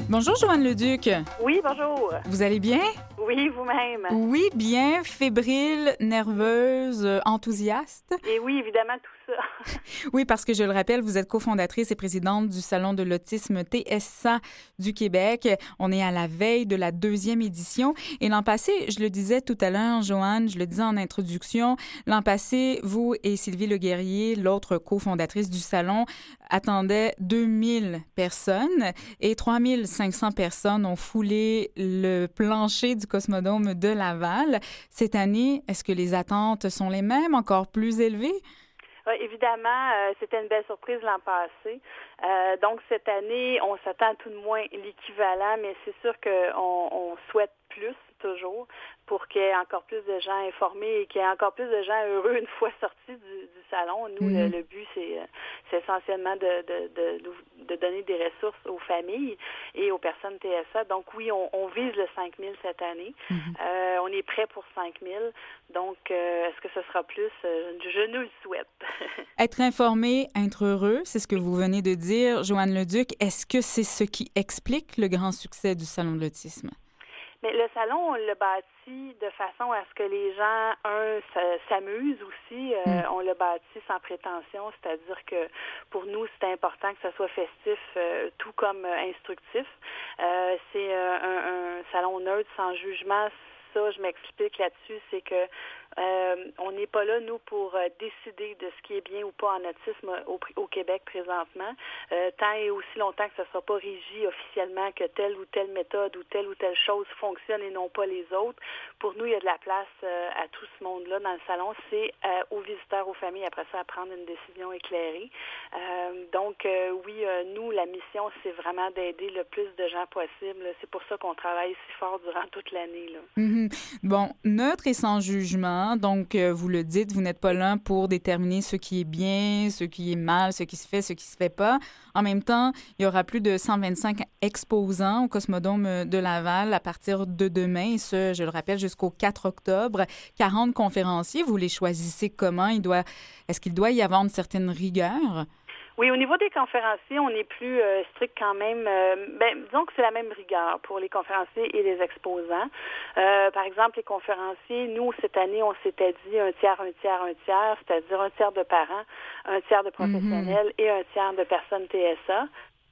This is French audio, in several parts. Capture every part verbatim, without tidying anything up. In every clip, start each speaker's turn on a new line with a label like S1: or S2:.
S1: Bonjour, Joanne Leduc.
S2: Oui, bonjour.
S1: Vous allez bien?
S2: Oui, vous-même.
S1: Oui, bien, fébrile, nerveuse, euh, enthousiaste.
S2: Et oui, évidemment, tout ça.
S1: Oui, parce que je le rappelle, vous êtes cofondatrice et présidente du Salon de l'autisme T S A du Québec. On est à la veille de la deuxième édition. Et l'an passé, je le disais tout à l'heure, Joanne, je le disais en introduction, l'an passé, vous et Sylvie Leguerrier, l'autre cofondatrice du Salon, attendaient deux mille personnes et trois mille cinq cents personnes ont foulé le plancher du Cosmodome de Laval. Cette année, est-ce que les attentes sont les mêmes, encore plus élevées?
S2: Oui, évidemment, euh, c'était une belle surprise l'an passé. Euh, donc, cette année, on s'attend à tout de moins l'équivalent, mais c'est sûr qu'on on souhaite plus, toujours, pour qu'il y ait encore plus de gens informés et qu'il y ait encore plus de gens heureux une fois sortis du, du salon. Nous, mm-hmm. le, le but, c'est, c'est essentiellement de, de, de, de donner des ressources aux familles et aux personnes T S A. Donc, oui, on, on vise le cinq mille cette année. Mm-hmm. Euh, on est prêt pour cinq mille. Donc, euh, est-ce que ce sera plus? Euh, je nous le souhaite.
S1: Être informé, être heureux, c'est ce que vous venez de dire, Joanne Leduc. Est-ce que c'est ce qui explique le grand succès du Salon de l'autisme?
S2: Mais le salon, on l'a bâti de façon à ce que les gens, un, s'amusent aussi. Euh, mm. On l'a bâti sans prétention, c'est-à-dire que pour nous, c'est important que ça soit festif, euh, tout comme euh, instructif. Euh, c'est euh, un, un salon neutre, sans jugement. Ça, je m'explique là-dessus, c'est que euh, on n'est pas là, nous, pour euh, décider de ce qui est bien ou pas en autisme au, au Québec présentement, euh, tant et aussi longtemps que ce ne sera pas régi officiellement que telle ou telle méthode ou telle ou telle chose fonctionne et non pas les autres. Pour nous, il y a de la place euh, à tout ce monde-là dans le salon. C'est euh, aux visiteurs, aux familles, après ça, à prendre une décision éclairée. Euh, donc, euh, oui, euh, nous, la mission, c'est vraiment d'aider le plus de gens possible. C'est pour ça qu'on travaille si fort durant toute l'année, là.
S1: Mm-hmm. Bon, neutre et sans jugement, donc euh, vous le dites, vous n'êtes pas là pour déterminer ce qui est bien, ce qui est mal, ce qui se fait, ce qui se fait pas. En même temps, il y aura plus de cent vingt-cinq exposants au Cosmodome de Laval à partir de demain, et ce, je le rappelle, jusqu'au quatre octobre. quarante conférenciers, vous les choisissez comment? Il doit, est-ce qu'il doit y avoir une certaine rigueur?
S2: Oui, au niveau des conférenciers, on est plus euh, strict quand même. Euh, ben, disons que c'est la même rigueur pour les conférenciers et les exposants. Euh, par exemple, les conférenciers, nous, cette année, on s'était dit un tiers, un tiers, un tiers, c'est-à-dire un tiers de parents, un tiers de professionnels mm-hmm. et un tiers de personnes T S A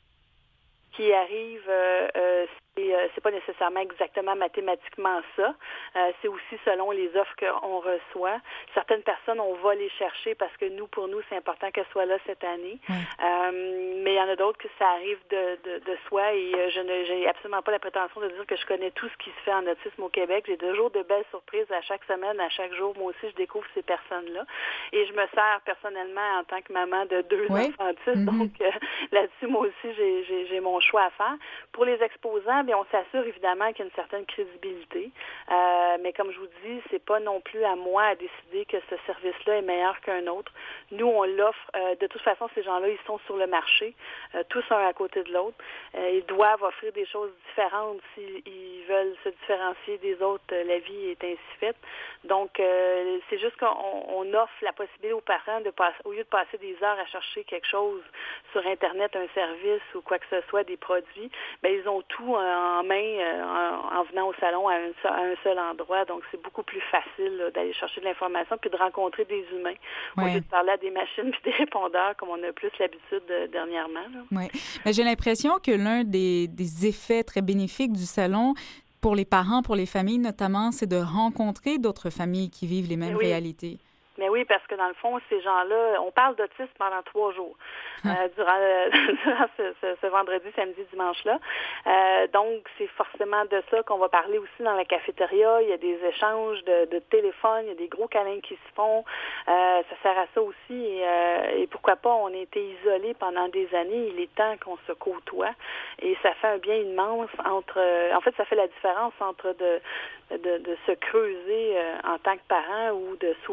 S2: qui arrivent, euh, euh, c'est, euh, c'est pas nécessairement exactement mathématiquement ça. Euh, c'est aussi selon les offres qu'on reçoit. Certaines personnes, on va les chercher parce que nous, pour nous, c'est important qu'elles soient là cette année. Mm. Euh, mais il y en a d'autres que ça arrive de, de, de soi et euh, je ne j'ai absolument pas la prétention de dire que je connais tout ce qui se fait en autisme au Québec. J'ai toujours de belles surprises à chaque semaine, à chaque jour. Moi aussi, je découvre ces personnes-là. Et je me sers personnellement en tant que maman de deux oui. enfants autistes. Mm-hmm. Donc, euh, là-dessus, moi aussi, j'ai, j'ai, j'ai mon choix à faire. Pour les exposants, bien, on s'assure évidemment qu'il y a une certaine crédibilité. Euh, mais comme je vous dis, c'est pas non plus à moi à décider que ce service-là est meilleur qu'un autre. Nous, on l'offre. Euh, de toute façon, ces gens-là, ils sont sur le marché, euh, tous un à côté de l'autre. Euh, ils doivent offrir des choses différentes s'ils veulent se différencier des autres. Euh, la vie est ainsi faite. Donc, euh, c'est juste qu'on on offre la possibilité aux parents de passer, au lieu de passer des heures à chercher quelque chose sur Internet, un service ou quoi que ce soit, des produits, bien, ils ont tout en main euh, en, en venant au salon à un, à un seul endroit. Donc, c'est beaucoup plus facile là, d'aller chercher de l'information puis de rencontrer des humains ouais. au lieu de parler à des machines puis des répondeurs comme on a plus l'habitude de, dernièrement.
S1: Oui. Mais j'ai l'impression que l'un des, des effets très bénéfiques du salon pour les parents, pour les familles notamment, c'est de rencontrer d'autres familles qui vivent les mêmes
S2: oui.
S1: réalités.
S2: Mais oui, parce que dans le fond, ces gens-là, on parle d'autisme pendant trois jours, euh, durant, euh, durant ce, ce, ce vendredi, samedi, dimanche-là. Euh, donc, c'est forcément de ça qu'on va parler aussi dans la cafétéria. Il y a des échanges de, de téléphone, il y a des gros câlins qui se font. Euh, ça sert à ça aussi. Et, euh, et pourquoi pas, on a été isolés pendant des années. Il est temps qu'on se côtoie. Et ça fait un bien immense entre... En fait, ça fait la différence entre de, de, de se creuser euh, en tant que parent ou de s'ouvrir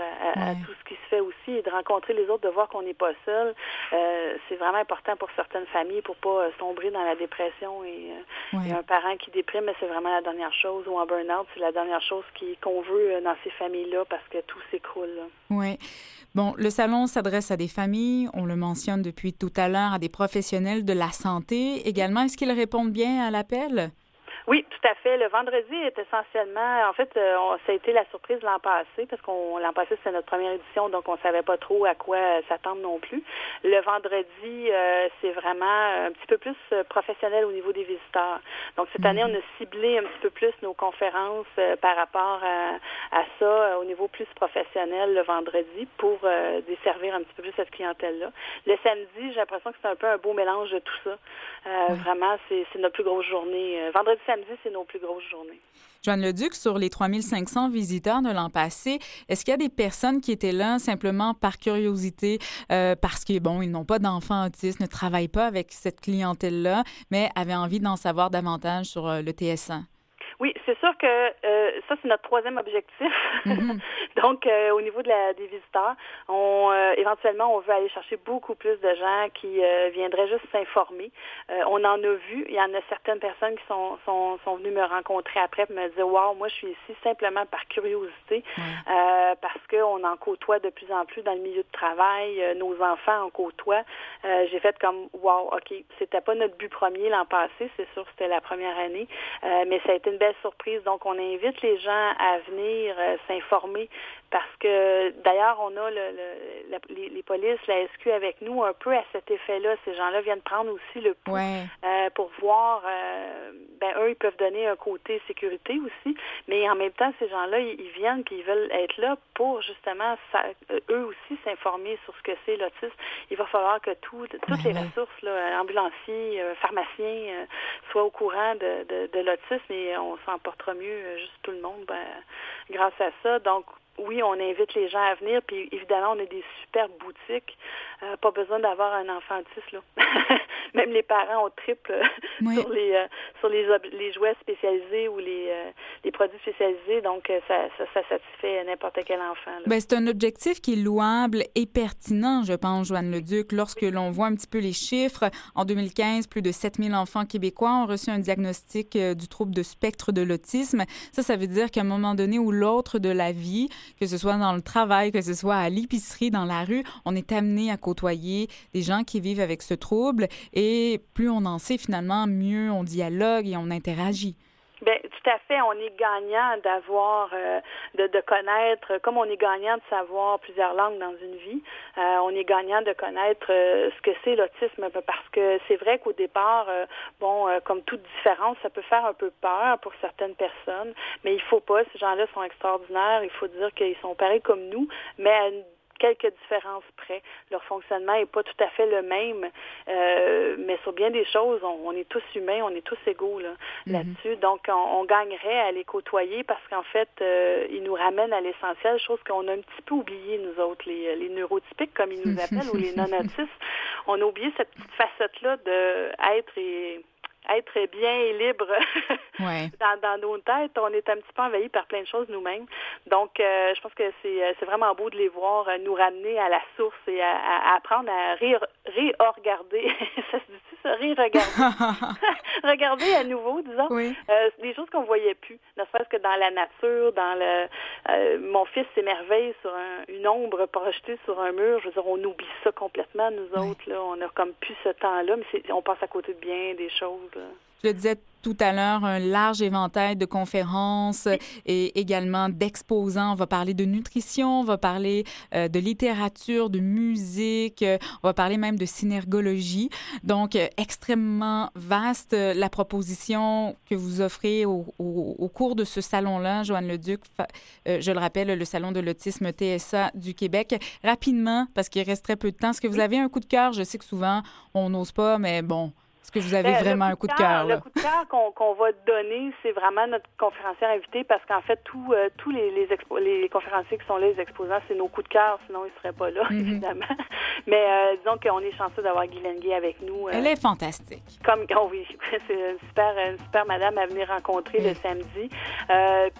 S2: à,
S1: ouais.
S2: à tout ce qui se fait aussi et de rencontrer les autres, de voir qu'on n'est pas seul. Euh, c'est vraiment important pour certaines familles pour pas sombrer dans la dépression et, euh,
S1: ouais.
S2: et un parent qui déprime, mais c'est vraiment la dernière chose, ou en burn-out, c'est la dernière chose qui, qu'on veut dans ces familles-là parce que tout s'écroule.
S1: Oui. Bon, le salon s'adresse à des familles, on le mentionne depuis tout à l'heure, à des professionnels de la santé également. Est-ce qu'ils répondent bien à l'appel?
S2: Oui, tout à fait. Le vendredi est essentiellement, en fait, euh, on, ça a été la surprise l'an passé, parce qu'on l'an passé, c'était notre première édition, donc on savait pas trop à quoi euh, s'attendre non plus. Le vendredi, euh, c'est vraiment un petit peu plus euh, professionnel au niveau des visiteurs. Donc cette mm-hmm. année, on a ciblé un petit peu plus nos conférences euh, par rapport à, à ça, euh, au niveau plus professionnel le vendredi, pour euh, desservir un petit peu plus cette clientèle-là. Le samedi, j'ai l'impression que c'est un peu un beau mélange de tout ça. Euh, mm-hmm. Vraiment, c'est, c'est notre plus grosse journée. Euh, vendredi, samedi, c'est nos plus grosses journées.
S1: Joanne Leduc, sur les trois mille cinq cents visiteurs de l'an passé, est-ce qu'il y a des personnes qui étaient là simplement par curiosité, euh, parce que, bon, ils n'ont pas d'enfants autistes, ne travaillent pas avec cette clientèle-là, mais avaient envie d'en savoir davantage sur euh, le T S A?
S2: Oui, c'est sûr que euh, ça, c'est notre troisième objectif. Mm-hmm. Donc, euh, au niveau de la, des visiteurs, on euh, éventuellement, on veut aller chercher beaucoup plus de gens qui euh, viendraient juste s'informer. Euh, on en a vu. Il y en a certaines personnes qui sont, sont, sont venues me rencontrer après et me dire « Wow, moi, je suis ici simplement par curiosité, mm. euh, parce qu'on en côtoie de plus en plus dans le milieu de travail. Euh, nos enfants en côtoient. Euh, » J'ai fait comme « Wow, OK, c'était pas notre but premier l'an passé. C'est sûr, c'était la première année. Euh, mais ça a été une belle surprise. Donc, on invite les gens à venir euh, s'informer parce que, d'ailleurs, on a le, le, la, les, les polices, la S Q avec nous un peu à cet effet-là. Ces gens-là viennent prendre aussi le pouls
S1: ouais.
S2: euh, pour voir, euh, ben eux, ils peuvent donner un côté sécurité aussi, mais en même temps, ces gens-là, ils, ils viennent puis ils veulent être là pour, justement, ça, eux aussi s'informer sur ce que c'est l'autisme. Il va falloir que tout, toutes ouais, les ouais. ressources, là, ambulanciers, euh, pharmaciens, euh, soient au courant de, de, de l'autisme et on s'en portera mieux, juste tout le monde, ben, grâce à ça. Donc, oui, on invite les gens à venir, puis évidemment, on a des superbes boutiques. Euh, pas besoin d'avoir un enfant autiste, là. Même les parents ont triple oui. sur les euh, sur les, ob- les jouets spécialisés ou les, euh, les produits spécialisés, donc ça, ça, ça satisfait n'importe quel enfant. Là.
S1: Bien, c'est un objectif qui est louable et pertinent, je pense, Joanne Leduc. Lorsque oui. l'on voit un petit peu les chiffres, en deux mille quinze, plus de sept mille enfants québécois ont reçu un diagnostic euh, du trouble de spectre de l'autisme. Ça, ça veut dire qu'à un moment donné ou l'autre de la vie, que ce soit dans le travail, que ce soit à l'épicerie, dans la rue, on est amené à côtoyer des gens qui vivent avec ce trouble et plus on en sait finalement, mieux on dialogue et on interagit.
S2: Bien, tout à fait. On est gagnant d'avoir, euh, de, de connaître, comme on est gagnant de savoir plusieurs langues dans une vie, euh, on est gagnant de connaître euh, ce que c'est l'autisme, parce que c'est vrai qu'au départ, euh, bon, euh, comme toute différence, ça peut faire un peu peur pour certaines personnes, mais il faut pas. Ces gens-là sont extraordinaires. Il faut dire qu'ils sont pareils comme nous, mais à une quelques différences près. Leur fonctionnement n'est pas tout à fait le même, euh, mais sur bien des choses, on, on est tous humains, on est tous égaux là, mm-hmm. là-dessus. Donc, on, on gagnerait à les côtoyer parce qu'en fait, euh, ils nous ramènent à l'essentiel, chose qu'on a un petit peu oublié, nous autres, les, les neurotypiques, comme ils nous appellent, ou les non-autistes. On a oublié cette petite facette-là de être et... être bien et libre
S1: ouais.
S2: dans, dans nos têtes. On est un petit peu envahis par plein de choses nous-mêmes. Donc, euh, je pense que c'est, c'est vraiment beau de les voir euh, nous ramener à la source et à, à apprendre à ré, ré-regarder. Ça se dit-tu, ça? Ré-regarder. Regarder à nouveau, disons.
S1: Oui.
S2: Euh, des choses qu'on voyait plus. Ne serait-ce que dans la nature, dans le... Euh, mon fils s'émerveille sur un, une ombre projetée sur un mur. Je veux dire, on oublie ça complètement, nous oui. autres. Là. On a comme plus ce temps-là, mais c'est, on passe à côté de bien des choses.
S1: Je le disais tout à l'heure, un large éventail de conférences et également d'exposants. On va parler de nutrition, on va parler euh, de littérature, de musique, euh, on va parler même de synergologie. Donc, euh, extrêmement vaste euh, la proposition que vous offrez au, au, au cours de ce salon-là, Joanne Leduc. Euh, je le rappelle, le Salon de l'autisme T S A du Québec. Rapidement, parce qu'il reste très peu de temps, est-ce que vous avez un coup de cœur? Je sais que souvent, on n'ose pas, mais bon... Est-ce que vous avez ben, vraiment un coup de cœur?
S2: Le coup de cœur qu'on, qu'on va donner, c'est vraiment notre conférencière invitée parce qu'en fait, tout, euh, tous les, les, expo- les conférenciers qui sont là, les exposants, c'est nos coups de cœur, sinon ils ne seraient pas là, mm-hmm. évidemment. Mais euh, disons qu'on est chanceux d'avoir Guylaine Gay avec nous. Euh,
S1: Elle est fantastique.
S2: Comme, oh oui, c'est une super, une super madame à venir rencontrer mm. le samedi. Euh, puis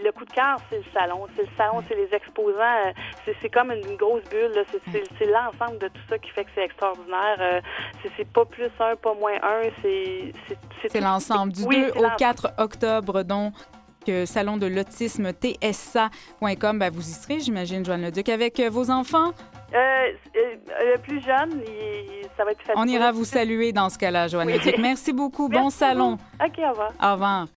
S2: le coup de cœur, c'est le salon. C'est le salon, c'est les exposants. C'est, c'est comme une grosse bulle. Là. C'est, c'est, c'est l'ensemble de tout ça qui fait que c'est extraordinaire. Euh, c'est, c'est pas plus un, pas moins un. C'est, c'est, c'est,
S1: c'est
S2: tout...
S1: l'ensemble. Du
S2: oui,
S1: deux
S2: c'est
S1: au
S2: l'ensemble.
S1: quatre octobre, donc, salon de l'autisme T S A point com. Ben, vous y serez, j'imagine, Joanne Leduc, avec vos enfants?
S2: Euh, euh, le plus jeune, il, ça va être facile.
S1: On ira vous saluer dans ce cas-là, Joanne
S2: oui.
S1: Leduc. Merci beaucoup.
S2: Merci
S1: bon salon.
S2: beaucoup. OK, au revoir.
S1: Au revoir.